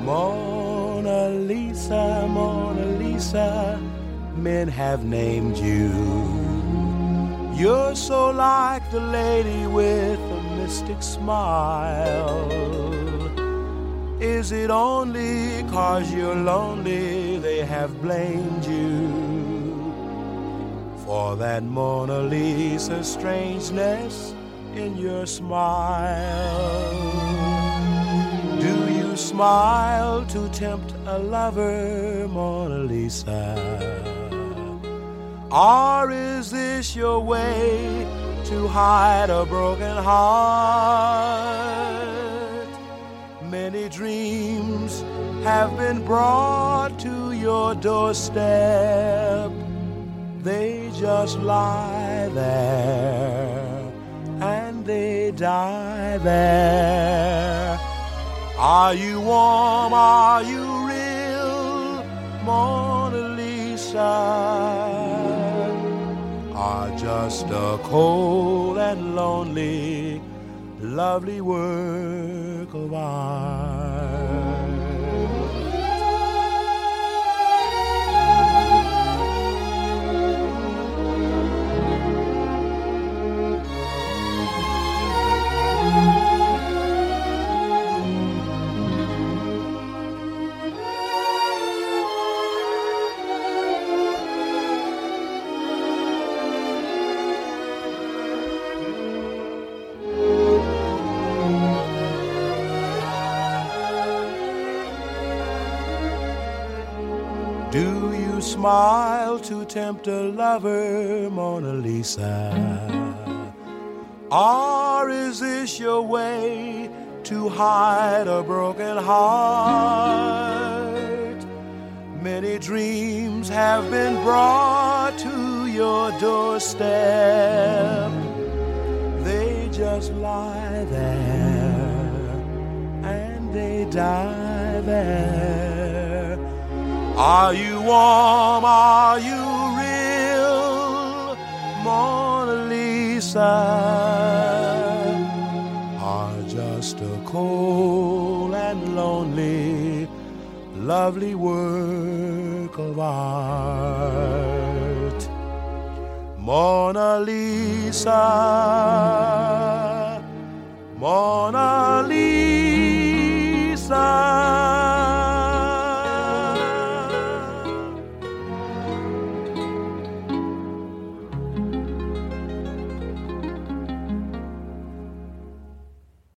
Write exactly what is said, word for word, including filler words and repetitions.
Mona Lisa, Mona Lisa, men have named you. You're so like the lady with a mystic smile. Is it only 'cause you're lonely they have blamed you for that Mona Lisa strangeness in your smile? Do you smile to tempt a lover, Mona Lisa? Or is this your way to hide a broken heart? Many dreams have been brought to your doorstep. They just lie there and they die there. Are you warm? Are you real, Mona Lisa? Or just a cold and lonely, lovely work of art? Do you smile to tempt a lover, Mona Lisa? Or is this your way to hide a broken heart? Many dreams have been brought to your doorstep. They just lie there and they die there. Are you warm? Are you real, Mona Lisa? Or just a cold and lonely, lovely work of art? Mona Lisa, Mona Lisa.